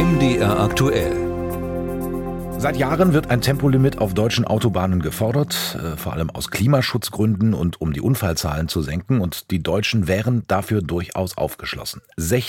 MDR aktuell. Seit Jahren wird ein Tempolimit auf deutschen Autobahnen gefordert, vor allem aus Klimaschutzgründen und um die Unfallzahlen zu senken. Und die Deutschen wären dafür durchaus aufgeschlossen.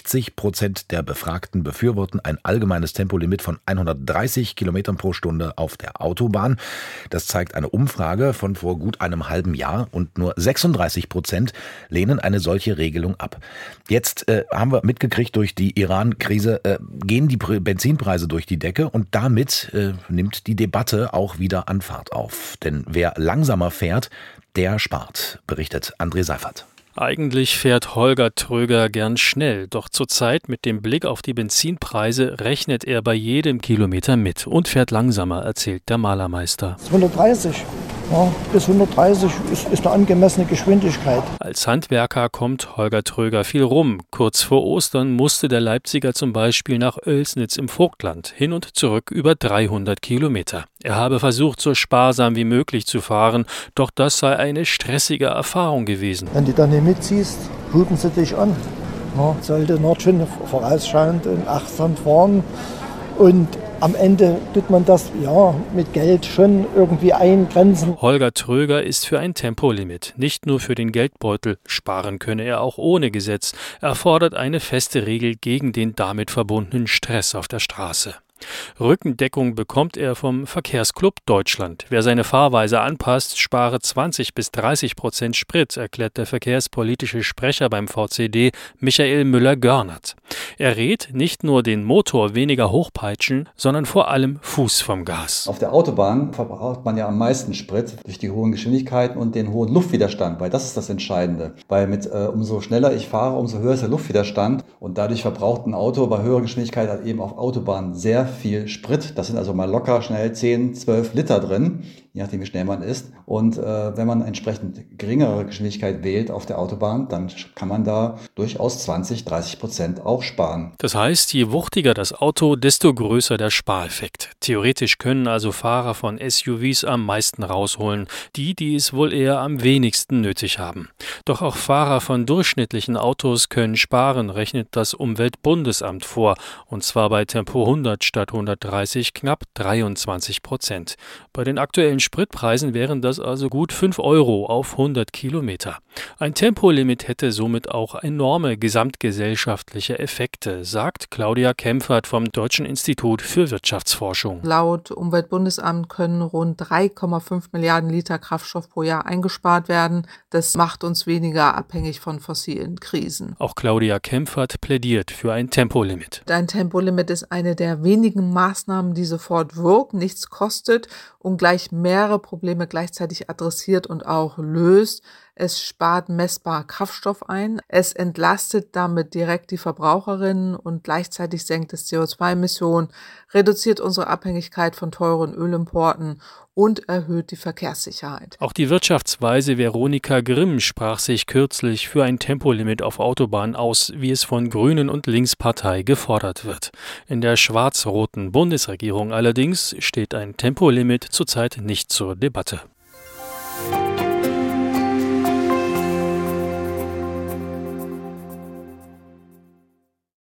60% der Befragten befürworten ein allgemeines Tempolimit von 130 Kilometern pro Stunde auf der Autobahn. Das zeigt eine Umfrage von vor gut einem halben Jahr. Und nur 36% lehnen eine solche Regelung ab. Jetzt haben wir mitgekriegt, durch die Iran-Krise gehen die Benzinpreise durch die Decke und damit nimmt die Debatte auch wieder an Fahrt auf. Denn wer langsamer fährt, der spart, berichtet André Seifert. Eigentlich fährt Holger Tröger gern schnell, doch zurzeit mit dem Blick auf die Benzinpreise rechnet er bei jedem Kilometer mit und fährt langsamer, erzählt der Malermeister. 130. Ja, bis 130 ist eine angemessene Geschwindigkeit. Als Handwerker kommt Holger Tröger viel rum. Kurz vor Ostern musste der Leipziger zum Beispiel nach Oelsnitz im Vogtland, hin und zurück über 300 Kilometer. Er habe versucht, so sparsam wie möglich zu fahren, doch das sei eine stressige Erfahrung gewesen. Wenn du dann nicht mitziehst, hupen sie dich an. Ja, sollte Nordschön vorausschauend und achtsam fahren. Und am Ende tut man das mit Geld schon irgendwie eingrenzen. Holger Tröger ist für ein Tempolimit. Nicht nur für den Geldbeutel. Sparen könne er auch ohne Gesetz. Er fordert eine feste Regel gegen den damit verbundenen Stress auf der Straße. Rückendeckung bekommt er vom Verkehrsclub Deutschland. Wer seine Fahrweise anpasst, spare 20-30% Sprit, erklärt der verkehrspolitische Sprecher beim VCD, Michael Müller-Görnert. Er rät, nicht nur den Motor weniger hochpeitschen, sondern vor allem Fuß vom Gas. Auf der Autobahn verbraucht man ja am meisten Sprit durch die hohen Geschwindigkeiten und den hohen Luftwiderstand, weil das ist das Entscheidende. Weil umso schneller ich fahre, umso höher ist der Luftwiderstand und dadurch verbraucht ein Auto bei höherer Geschwindigkeit halt eben auf Autobahnen sehr viel Sprit. Das sind also mal locker schnell 10, 12 Liter drin, je nachdem wie schnell man ist. Und wenn man entsprechend geringere Geschwindigkeit wählt auf der Autobahn, dann kann man da durchaus 20-30% auch sparen. Das heißt, je wuchtiger das Auto, desto größer der Spareffekt. Theoretisch können also Fahrer von SUVs am meisten rausholen, die es wohl eher am wenigsten nötig haben. Doch auch Fahrer von durchschnittlichen Autos können sparen, rechnet das Umweltbundesamt vor, und zwar bei Tempo 100 statt 130 knapp 23%. Bei den aktuellen Spritpreisen wären das also gut 5 Euro auf 100 Kilometer. Ein Tempolimit hätte somit auch enorme gesamtgesellschaftliche Effekte, sagt Claudia Kempfert vom Deutschen Institut für Wirtschaftsforschung. Laut Umweltbundesamt können rund 3,5 Milliarden Liter Kraftstoff pro Jahr eingespart werden. Das macht uns weniger abhängig von fossilen Krisen. Auch Claudia Kempfert plädiert für ein Tempolimit. Ein Tempolimit ist eine der wenigen Maßnahmen, die sofort wirken, nichts kostet und gleich mehrere Probleme gleichzeitig adressiert und auch löst. Es spart messbar Kraftstoff ein, es entlastet damit direkt die Verbraucherinnen und gleichzeitig senkt es CO2-Emissionen, reduziert unsere Abhängigkeit von teuren Ölimporten und erhöht die Verkehrssicherheit. Auch die Wirtschaftsweise Veronika Grimm sprach sich kürzlich für ein Tempolimit auf Autobahnen aus, wie es von Grünen und Linkspartei gefordert wird. In der schwarz-roten Bundesregierung allerdings steht ein Tempolimit zurzeit nicht zur Debatte.